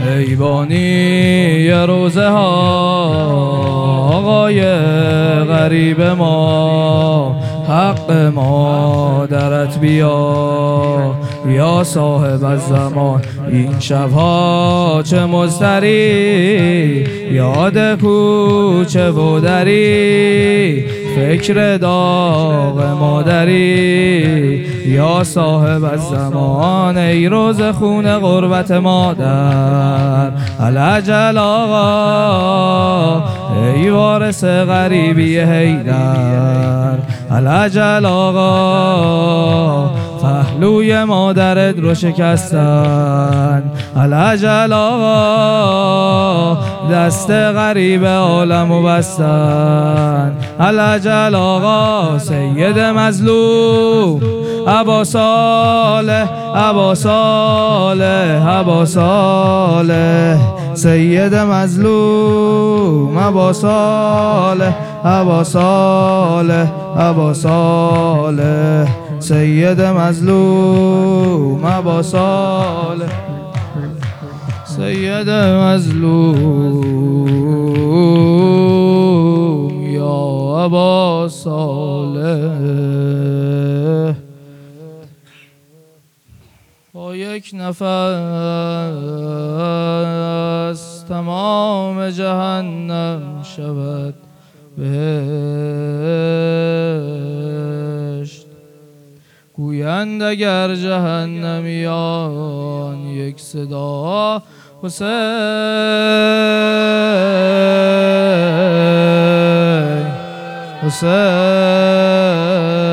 ای بانی روزه ها آقای غریب ما، حق مادرت بیا یا صاحب الزمان. این شبها چه مضطری، یاد کوچه و دری، فکر داغ مادری یا صاحب الزمان. ای روز خون غربت مادر العجل آقا، ای وارث غریبی حیدر العجل آقا، پهلوی مادرت رو شکستن العجل آقا، دست غریب عالمو بستن العجل آقا. سید مظلوم ابا صالح، ابا صالح، ابا صالح، سید مظلوم ابا صالح، ابا صالح، ابا صالح، سید مظلوم ابا صالح، سید مظلوم یا ابا صالح. با یک نفس تمام جهنم شود بهشت، گویند اگر جهنمیان یک صدا حسین، حسین.